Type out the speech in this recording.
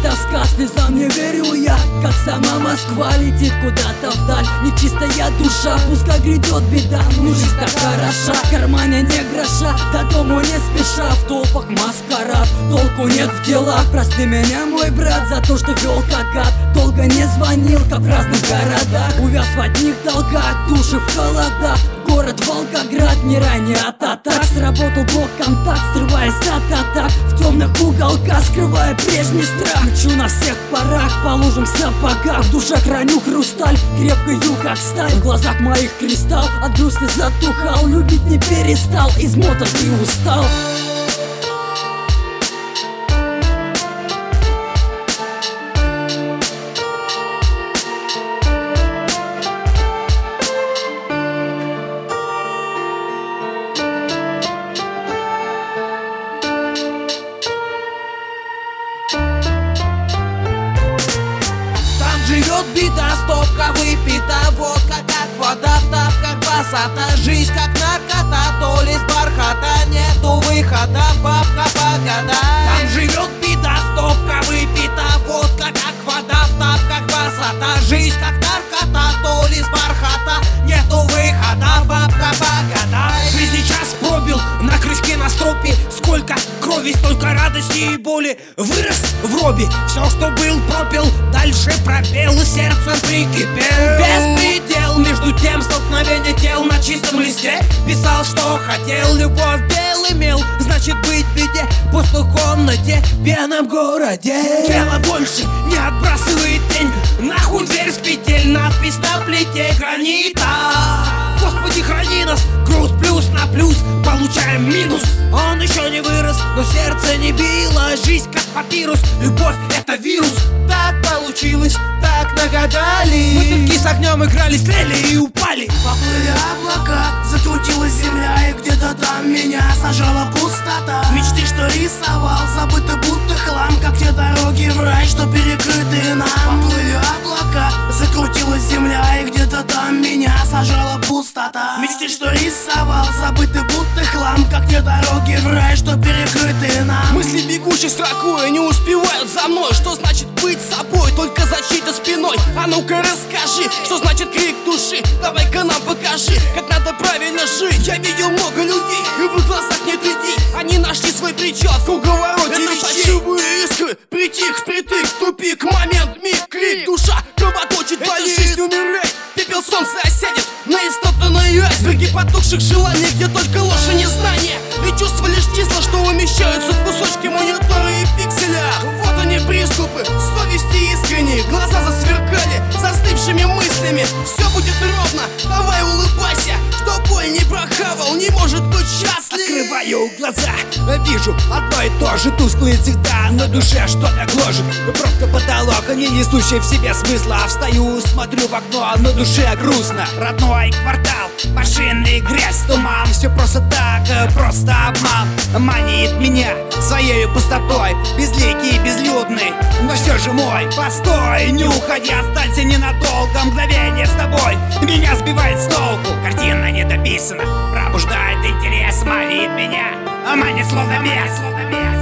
тоска, слезам не верю я, как сама Москва летит куда-то вдаль. Нечистая душа, пускай грядет беда, ну жизнь так хороша, в кармане не гроша, до дому не спеша, в толпах маскарад, толку нет в делах. Прости меня, мой брат, за то, что вел как гад, долго не звонил, как в разных городах, увяз в одних долгах, души в холодах. Город Волгоград, не ранее от атак, сработал блок-контакт, срываясь от атак, в темных уголках, скрывая прежний страх. Мчу на всех парах, по лужам в сапогах, в душе храню хрусталь, крепкою как сталь. В глазах моих кристалл, от грусти затухал, любить не перестал, измотан и устал. Живет беда, стопка выпита, водка как вода в тапках басата. Жизнь как наркота, то ли с бархата, нету выхода, бабка по годам. Там живет беда, стопка выпита, водка как вода в тапках басата. Жизнь как наркота, то ли с бархата, нету выхода, бабка по годам. Жизни час пробил, на крючке на стропе, сколько крови, столько радости и боли. Вырос в робе, все, что был, пропил, дальше пропел, сердцем прикипел. Беспредел, между тем столкновение тел на чистом листе. Писал, что хотел, любовь белый мел, значит быть в беде, пустой комнате, пьяном городе. Тело больше не отбрасывает тень, нахуй дверь с петель, надпись на плите гранита. Господи, храни нас, груз плюс на плюс, получаем минус. Он еще не вырос, но сердце не било. Жизнь как папирус, любовь это вирус. Так получилось, так нагадали. Мы только с огнем играли, слили и упали. Поплыли облака, закрутилась земля, и где-то там меня сажала пустота. Мечты, что рисовал, забыты будто хлам, как те дороги в рай, что перекрыты нам. Поплыли облака, закрутилась земля, и где-то там меня сажала пустота. Мечты, что рисовал, забыты будто хлам, как те дороги в рай, что перекрыты нам. Мысли бегущей строкой не успевают за мной. Что значит быть собой, только за чьей-то спиной? А ну-ка расскажи, что значит крик души. Давай-ка нам покажи, как надо правильно жить. Я видел много людей, и в их глазах нет идей. Они нашли свой причал в круговороте вещей. Это фальшивые искры, притих, впритык, тупик, момент, миг, крик. Душа кровоточит, болит, жизнь умирает, пепел солнца осядет на истоптанные айсберги потухших желаний, где только ложь и незнание, и чувства лишь числа, что умещаются в кусочки монитора и пикселях. Вот они приступы совести искренние, глаза засверкали застывшими мыслями. Все будет ровно, давай улыбайся, кто боль не прохавал, не может быть счастлив. Открываю глаза, вижу одно и то же, тусклые цвета, на душе что-то гложет. Просто потолок, не несущий в себе смысла. Встаю, смотрю в окно, на душе грустно. Родной квартал, машины, грязь, туман. Все просто так, просто обман манит меня своей пустотой, безликий, безлюдный, но все же мой. Постой, не уходи, останься ненадолго, мгновение с тобой меня сбивает с толку. Картина не дописана, пробуждает интерес, манит меня, манит словно бес.